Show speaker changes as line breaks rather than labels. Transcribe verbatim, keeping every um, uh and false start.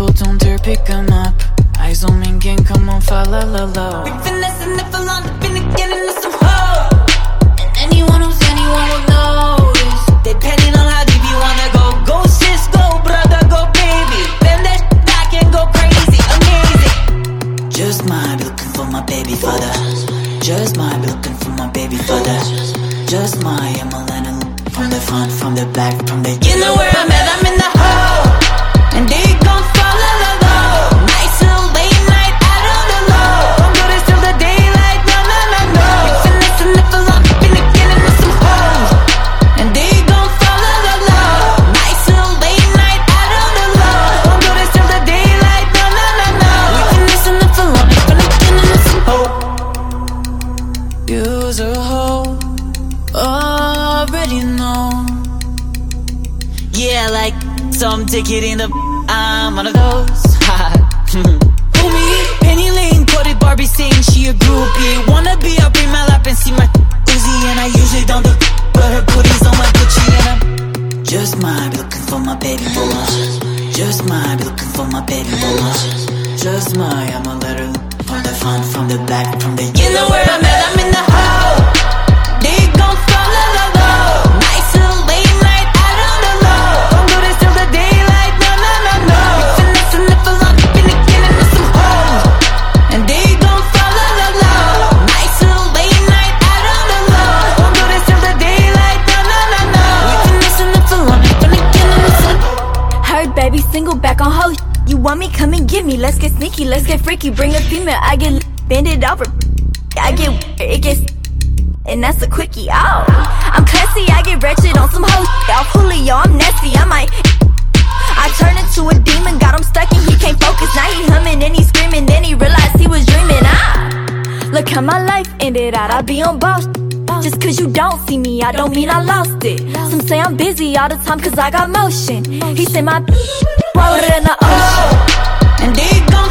auto-tuned, pick 'em up. I zoom in, gang, come on, fa la la la.
We finessing it for long, been again into some hoes.
And anyone who's anyone will notice.
Depending on how deep you wanna go. Go sis, go brother, go baby. Bend that back and go crazy, amazing.
Just might be looking for my baby father. Just might be looking for my baby father. Just might, I'm a land from the front, from the back, from the.
You know where I'm at, I'm in the hole. And they gon' fall la la la. Nice little late night out on the low. Don't do this till the daylight, no no no no. We finessing it for long, been again into some hoes. And they gon' fall la la la. Nice little late night out on the low. Don't do this till the daylight, no no no no. We finessing it for long, been again into some hoes.
Use a hoe, already know.
Yeah, like some ticket in the. I'm one of those. Who me? Penny Lane, quoted Barbie saying she a groupie. Wanna be up in my lap and see my Uzi, and I usually don't do, but her booty's on my Gucci and I'm.
Just might be looking for my baby boy. Just might be looking for my baby boy. Just might, I'ma let her from the front, from the back, from the.
You know where I'm at, I'm in the hole. They gon' fall la la la. Nice little late night out on the low. Don't do this till the daylight, no no no no. We finessing it for long, been again into some hoes. And they gon' fall la la la. Nice little late night out on the low. Don't do this till the daylight, no no no no. We finessing it for long, been again into some.
Heard baby single back on hoe. You want me, come and get me. Let's get sneaky, let's get freaky. Bring a female, I get bend it over. I get it gets, and that's a quickie. Oh, I'm classy, I get wretched on some hoes. Off Julio, I'm nasty, I might. I turn into a demon, got him stuck and he can't focus. Now he humming and he screaming, then he realized he was dreaming. Ah, look how my life ended out, I be on boss. Just cause you don't see me, I don't mean I lost it. Some say I'm busy all the time cause I got motion. He say my water in the ocean.
And they gon'